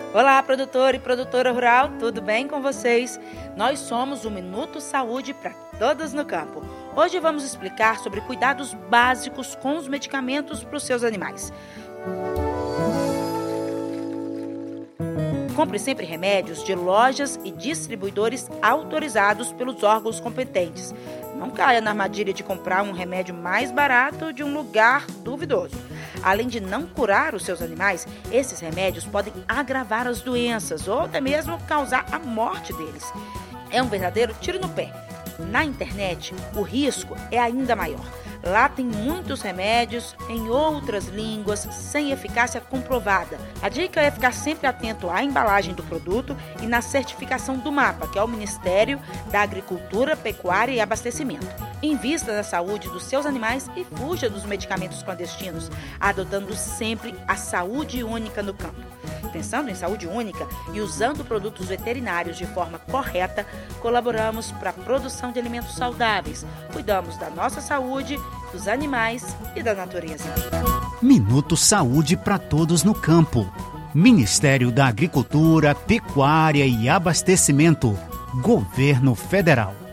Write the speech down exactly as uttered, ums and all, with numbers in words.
Olá, produtor e produtora rural, tudo bem com vocês? Nós somos o Minuto Saúde para todos no campo. Hoje vamos explicar sobre cuidados básicos com os medicamentos para os seus animais. Compre sempre remédios de lojas e distribuidores autorizados pelos órgãos competentes. Não caia na armadilha de comprar um remédio mais barato de um lugar duvidoso. Além de não curar os seus animais, esses remédios podem agravar as doenças ou até mesmo causar a morte deles. É um verdadeiro tiro no pé. Na internet, o risco é ainda maior. Lá tem muitos remédios em outras línguas sem eficácia comprovada. A dica é ficar sempre atento à embalagem do produto e na certificação do MAPA, que é o Ministério da Agricultura, Pecuária e Abastecimento. Invista na saúde dos seus animais e fuja dos medicamentos clandestinos, adotando sempre a saúde única no campo. Pensando em saúde única e usando produtos veterinários de forma correta, colaboramos para a produção de alimentos saudáveis, cuidamos da nossa saúde, dos animais e da natureza. Minuto Saúde para todos no campo. Ministério da Agricultura, Pecuária e Abastecimento. Governo Federal.